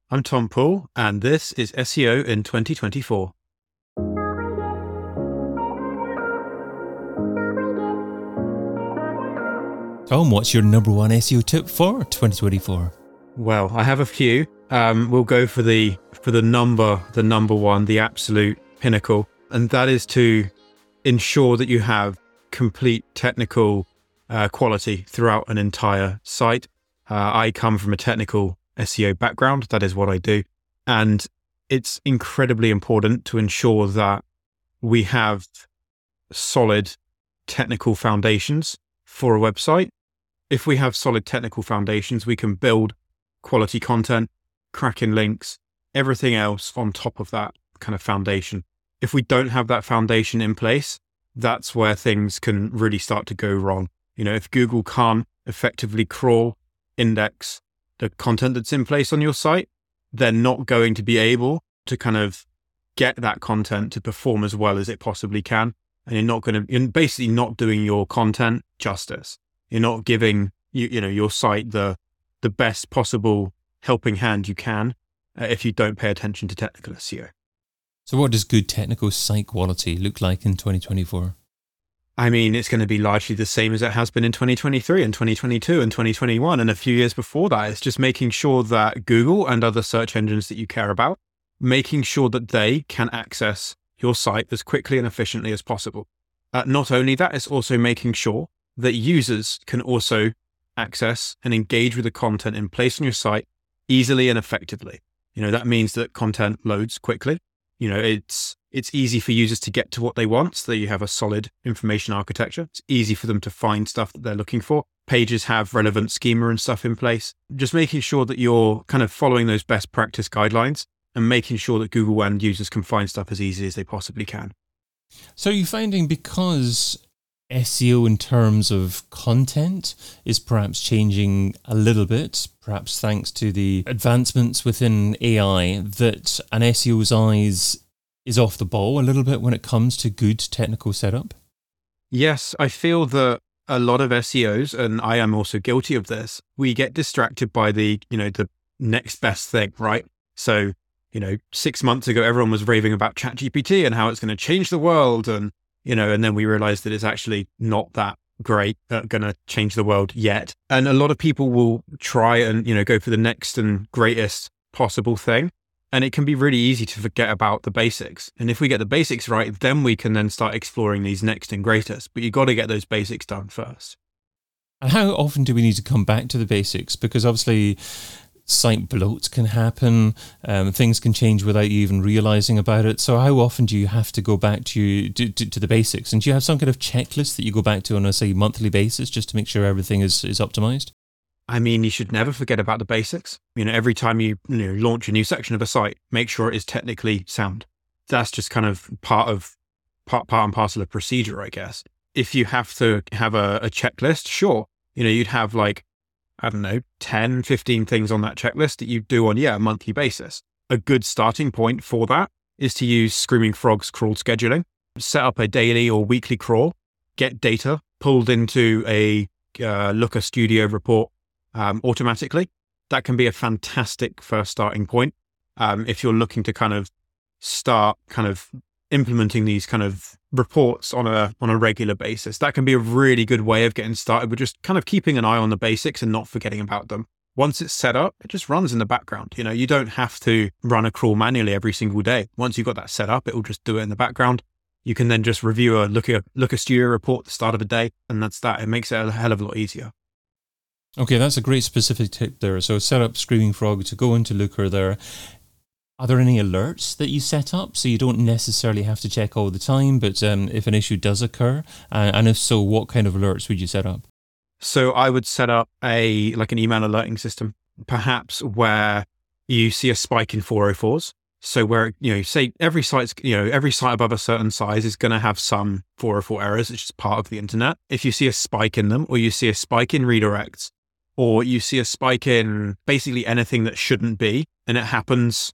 I'm Tom Poole, and this is SEO in 2024. Tom, what's your number one SEO tip for 2024? Well, I have a few. We'll go for the number one, the absolute pinnacle, and that is to ensure that you have complete technical quality throughout an entire site. I come from a technical SEO background. That is what I do. And it's incredibly important to ensure that we have solid technical foundations for a website. If we have solid technical foundations, we can build quality content, cracking links, everything else on top of that kind of foundation. If we don't have that foundation in place, that's where things can really start to go wrong. If Google can't effectively crawl, index the content that's in place on your site, they're not going to be able to kind of get that content to perform as well as it possibly can. And you're basically not doing your content justice. You're not giving your site the best possible helping hand you can if you don't pay attention to technical SEO. So what does good technical site quality look like in 2024? I mean, it's going to be largely the same as it has been in 2023 and 2022 and 2021 and a few years before that. It's just making sure that Google and other search engines that you care about, making sure that they can access your site as quickly and efficiently as possible. Not only that, it's also making sure that users can also access and engage with the content in place on your site easily and effectively. That means that content loads quickly. It's easy for users to get to what they want so that you have a solid information architecture. It's easy for them to find stuff that they're looking for. Pages have relevant schema and stuff in place. Just making sure that you're kind of following those best practice guidelines and making sure that Google and users can find stuff as easy as they possibly can. So you're finding because SEO in terms of content is perhaps changing a little bit, perhaps thanks to the advancements within AI, that an SEO's eyes is off the ball a little bit when it comes to good technical setup? Yes, I feel that a lot of SEOs, and I am also guilty of this, we get distracted by the next best thing, right? So, 6 months ago, everyone was raving about ChatGPT and how it's going to change the world. And then we realized that it's actually not that great, going to change the world yet. And a lot of people will try and, go for the next and greatest possible thing. And it can be really easy to forget about the basics. And if we get the basics right, then we can then start exploring these next and greatest. But you've got to get those basics done first. And how often do we need to come back to the basics? Because obviously site bloat can happen, things can change without you even realizing about it. So how often do you have to go back to the basics? And do you have some kind of checklist that you go back to on a, say, monthly basis just to make sure everything is optimized? I mean, you should never forget about the basics. Every time you launch a new section of a site, make sure it is technically sound. That's just kind of part and parcel of procedure, I guess. If you have to have a checklist, sure. You'd have 10, 15 things on that checklist that you do on, a monthly basis. A good starting point for that is to use Screaming Frog's crawl scheduling. Set up a daily or weekly crawl, get data pulled into a Looker Studio report automatically. That can be a fantastic first starting point. If you're looking to kind of start kind of implementing these kind of reports on a regular basis, that can be a really good way of getting started with just kind of keeping an eye on the basics and not forgetting about them. Once it's set up, it just runs in the background. You don't have to run a crawl manually every single day. Once you've got that set up, it will just do it in the background. You can then just review a Looker Studio report at the start of a day, and that's that. It makes it a hell of a lot easier. Okay, that's a great specific tip there. So set up Screaming Frog to go into Looker there. Are there any alerts that you set up so you don't necessarily have to check all the time, but if an issue does occur, and if so, what kind of alerts would you set up? So I would set up an email alerting system, perhaps where you see a spike in 404s. So where, say every site above a certain size is going to have some 404 errors. It's just part of the internet. If you see a spike in them, or you see a spike in redirects, or you see a spike in basically anything that shouldn't be, and it happens,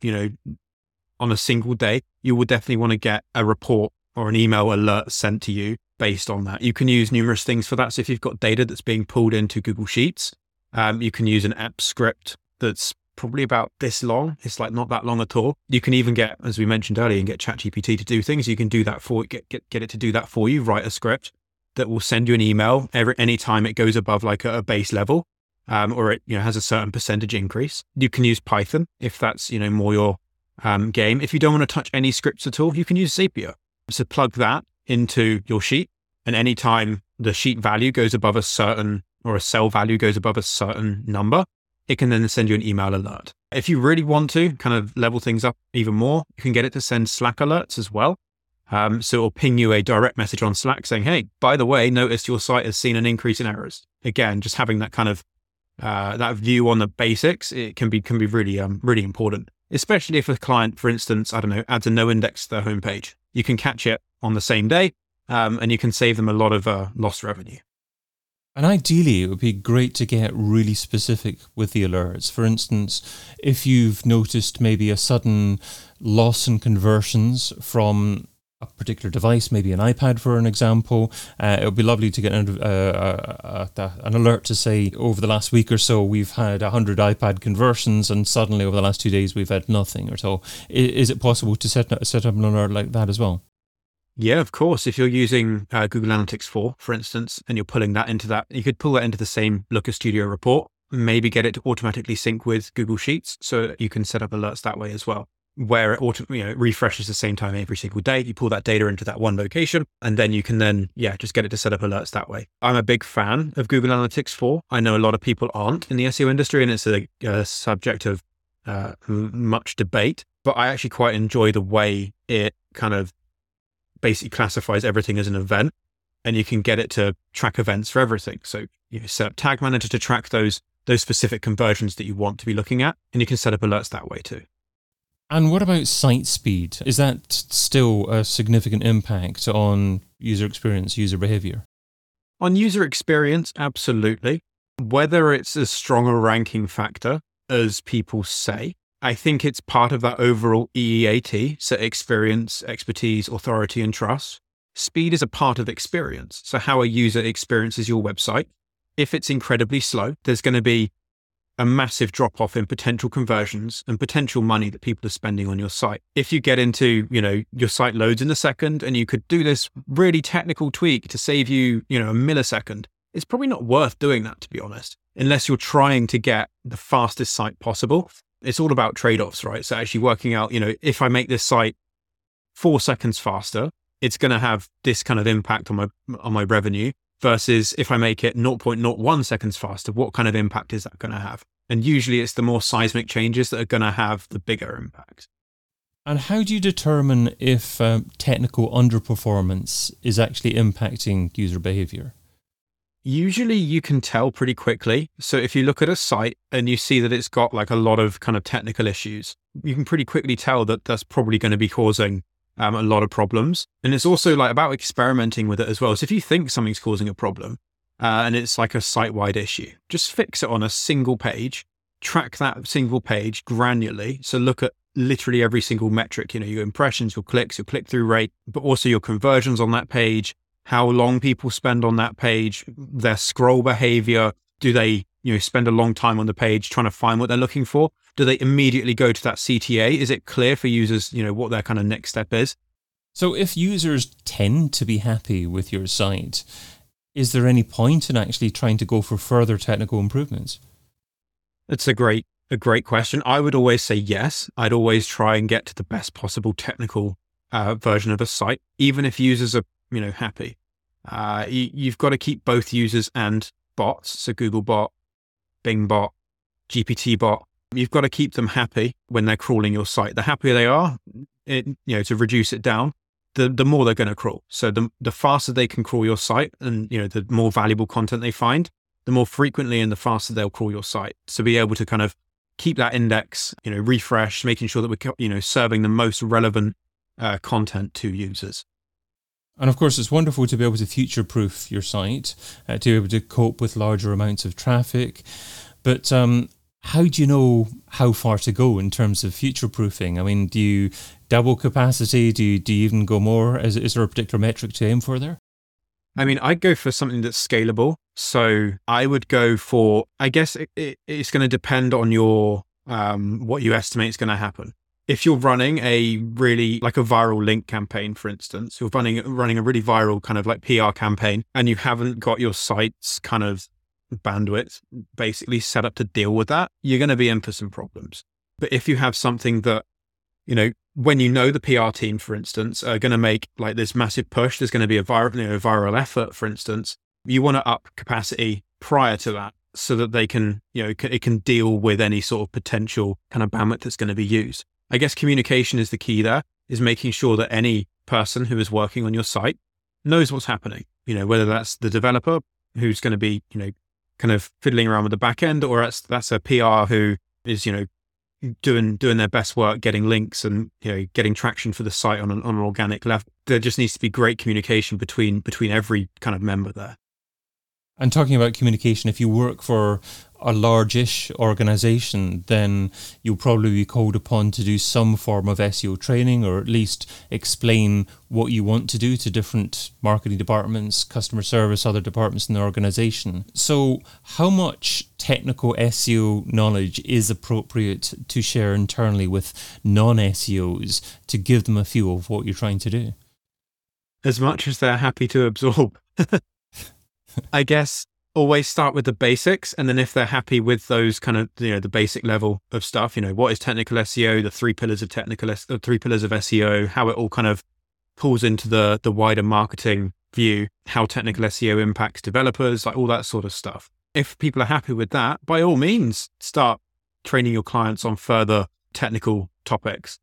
on a single day, you will definitely want to get a report or an email alert sent to you based on that. You can use numerous things for that. So if you've got data that's being pulled into Google Sheets, you can use an app script that's probably about this long. It's like not that long at all. You can even get, as we mentioned earlier, you can get ChatGPT to do things. You can do that get it to do that for you. Write a script that will send you an email any time it goes above like a base level, or it has a certain percentage increase. You can use Python if that's more your game. If you don't want to touch any scripts at all, you can use Zapier. So plug that into your sheet, and anytime the sheet value goes above a certain, or a cell value goes above a certain number, it can then send you an email alert. If you really want to kind of level things up even more, you can get it to send Slack alerts as well. So it'll ping you a direct message on Slack saying, hey, by the way, notice your site has seen an increase in errors. Again, just having that kind of that view on the basics, it can be really really important, especially if a client, for instance, adds a no index to their homepage. You can catch it on the same day, and you can save them a lot of lost revenue. And ideally, it would be great to get really specific with the alerts. For instance, if you've noticed maybe a sudden loss in conversions from a particular device, maybe an iPad for an example, it would be lovely to get an alert to say over the last week or so we've had 100 iPad conversions, and suddenly over the last 2 days we've had nothing or so. Is it possible to set up an alert like that as well? Yeah, of course. If you're using Google Analytics 4, for instance, and you're pulling that into that, you could pull that into the same Looker Studio report, maybe get it to automatically sync with Google Sheets, so you can set up alerts that way as well, where it refreshes the same time every single day. You pull that data into that one location, and then you can just get it to set up alerts that way. I'm a big fan of Google Analytics 4. I know a lot of people aren't in the SEO industry, and it's a subject of much debate, but I actually quite enjoy the way it kind of basically classifies everything as an event, and you can get it to track events for everything. So you set up Tag Manager to track those specific conversions that you want to be looking at, and you can set up alerts that way too. And what about site speed? Is that still a significant impact on user experience, user behavior? On user experience, absolutely. Whether it's as strong a ranking factor as people say, I think it's part of that overall EEAT, so experience, expertise, authority, and trust. Speed is a part of experience. So how a user experiences your website. If it's incredibly slow, there's going to be a massive drop-off in potential conversions and potential money that people are spending on your site. If you get into, your site loads in a second and you could do this really technical tweak to save you, a millisecond, it's probably not worth doing that, to be honest, unless you're trying to get the fastest site possible. It's all about trade-offs, right? So actually working out, if I make this site 4 seconds faster, it's going to have this kind of impact on my revenue, versus if I make it 0.01 seconds faster, what kind of impact is that going to have? And usually it's the more seismic changes that are going to have the bigger impact. And how do you determine if technical underperformance is actually impacting user behavior? Usually you can tell pretty quickly. So if you look at a site and you see that it's got like a lot of kind of technical issues, you can pretty quickly tell that that's probably going to be causing a lot of problems. And it's also like about experimenting with it as well. So if you think something's causing a problem and it's like a site-wide issue, just fix it on a single page, track that single page granularly. So look at literally every single metric, your impressions, your clicks, your click-through rate, but also your conversions on that page, how long people spend on that page, their scroll behavior. Do they, spend a long time on the page trying to find what they're looking for? Do they immediately go to that CTA? Is it clear for users, what their kind of next step is? So if users tend to be happy with your site, is there any point in actually trying to go for further technical improvements? It's a great question. I would always say yes. I'd always try and get to the best possible technical version of a site, even if users are happy. You've got to keep both users and bots, so Googlebot, Bingbot, GPTbot. You've got to keep them happy when they're crawling your site. The happier they are, to reduce it down, the more they're going to crawl. So the faster they can crawl your site, and the more valuable content they find, the more frequently and the faster they'll crawl your site. So be able to kind of keep that index, refresh, making sure that we're serving the most relevant content to users. And of course, it's wonderful to be able to future-proof your site, to be able to cope with larger amounts of traffic. But how do you know how far to go in terms of future-proofing? I mean, do you double capacity? Do you even go more? Is there a particular metric to aim for there? I mean, I'd go for something that's scalable. So I would go for, I guess it's going to depend on your what you estimate is going to happen. If you're running a really like a viral link campaign, for instance, you're running a really viral kind of like PR campaign, and you haven't got your site's kind of bandwidth basically set up to deal with that, you're going to be in for some problems. But if you have something that, when the PR team, for instance, are going to make like this massive push, there's going to be a viral effort, for instance, you want to up capacity prior to that so that they can, it can deal with any sort of potential kind of bandwidth that's going to be used. I guess communication is the key there, is making sure that any person who is working on your site knows what's happening, whether that's the developer who's going to be, kind of fiddling around with the back end, or that's a PR who is, doing their best work, getting links and, getting traction for the site on an organic level. There just needs to be great communication between every kind of member there. And talking about communication, if you work for a large-ish organization, then you'll probably be called upon to do some form of SEO training, or at least explain what you want to do to different marketing departments, customer service, other departments in the organization. So how much technical SEO knowledge is appropriate to share internally with non-SEOs to give them a feel of what you're trying to do? As much as they're happy to absorb. I guess always start with the basics. And then if they're happy with those kind of, the basic level of stuff, what is technical SEO, the 3 pillars of the 3 pillars of SEO, how it all kind of pulls into the wider marketing view, how technical SEO impacts developers, like all that sort of stuff. If people are happy with that, by all means, start training your clients on further technical topics.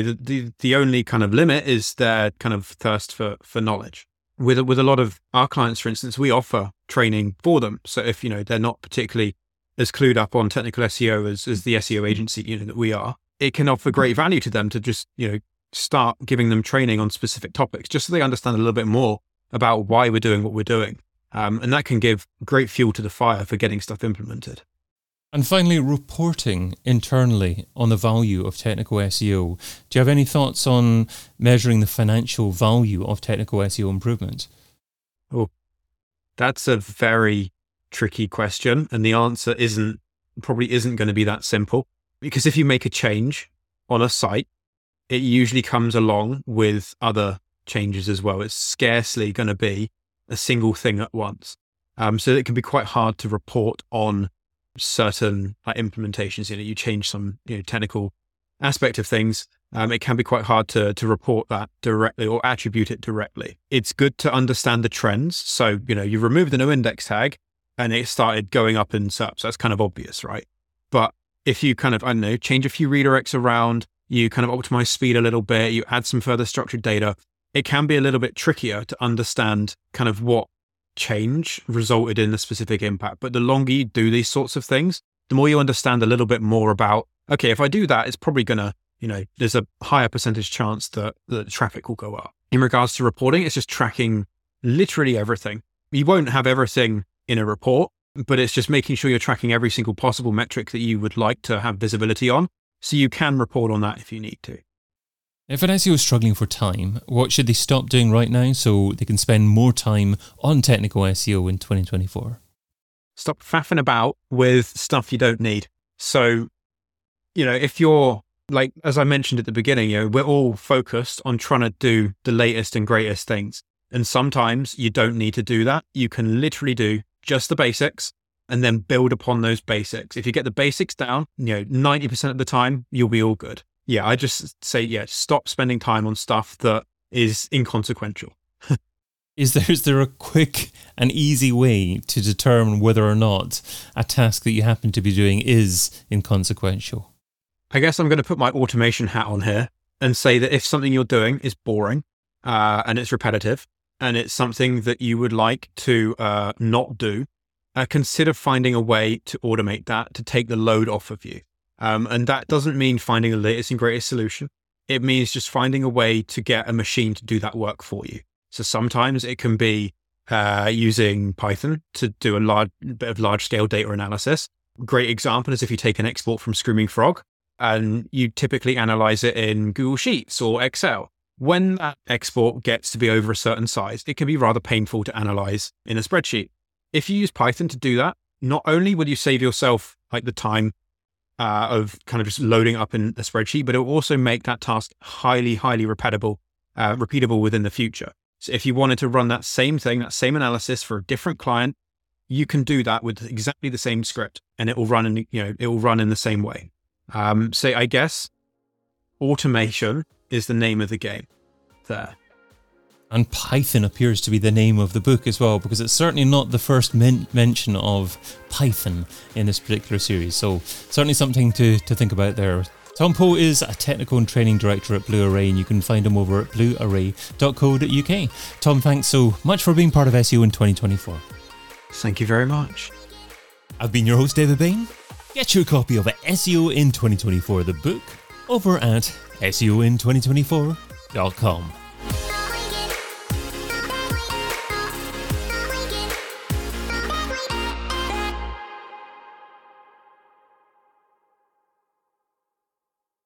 The only kind of limit is their kind of thirst for knowledge. With a lot of our clients, for instance, we offer training for them. So if, they're not particularly as clued up on technical SEO as the SEO agency, that we are, it can offer great value to them to just, start giving them training on specific topics, just so they understand a little bit more about why we're doing what we're doing. And that can give great fuel to the fire for getting stuff implemented. And finally, reporting internally on the value of technical SEO. Do you have any thoughts on measuring the financial value of technical SEO improvement? Oh, that's a very tricky question. And the answer probably isn't going to be that simple. Because if you make a change on a site, it usually comes along with other changes as well. It's scarcely going to be a single thing at once. So it can be quite hard to report on certain implementations. You change some technical aspect of things. It can be quite hard to report that directly or attribute it directly. It's good to understand the trends. So you remove the no index tag and it started going up in SERPs. That's kind of obvious, right? But if you kind of change a few redirects around, you kind of optimize speed a little bit, you add some further structured data, it can be a little bit trickier to understand kind of what change resulted in the specific impact. But the longer you do these sorts of things, the more you understand a little bit more about, okay, if I do that, it's probably going to, there's a higher percentage chance that the traffic will go up. In regards to reporting, it's just tracking literally everything. You won't have everything in a report, but it's just making sure you're tracking every single possible metric that you would like to have visibility on, so you can report on that if you need to. If an SEO is struggling for time, what should they stop doing right now so they can spend more time on technical SEO in 2024? Stop faffing about with stuff you don't need. So, if you're like, as I mentioned at the beginning, we're all focused on trying to do the latest and greatest things. And sometimes you don't need to do that. You can literally do just the basics and then build upon those basics. If you get the basics down, 90% of the time, you'll be all good. Yeah, I just say, stop spending time on stuff that is inconsequential. Is there a quick and easy way to determine whether or not a task that you happen to be doing is inconsequential? I guess I'm going to put my automation hat on here and say that if something you're doing is boring and it's repetitive and it's something that you would like to not do, consider finding a way to automate that, to take the load off of you. And that doesn't mean finding the latest and greatest solution. It means just finding a way to get a machine to do that work for you. So sometimes it can be using Python to do a bit of large-scale data analysis. Great example is if you take an export from Screaming Frog and you typically analyze it in Google Sheets or Excel. When that export gets to be over a certain size, it can be rather painful to analyze in a spreadsheet. If you use Python to do that, not only will you save yourself the time of kind of just loading up in the spreadsheet, but it will also make that task highly, highly repeatable within the future. So if you wanted to run that same thing, that same analysis for a different client, you can do that with exactly the same script, and it will run in the same way. So I guess automation is the name of the game there. And Python appears to be the name of the book as well, because it's certainly not the first mention of Python in this particular series. So certainly something to think about there. Tom Poe is a technical and training director at Blue Array, and you can find him over at bluearray.co.uk. Tom, thanks so much for being part of SEO in 2024. Thank you very much. I've been your host, David Bain. Get your copy of SEO in 2024, the book, over at seoin2024.com.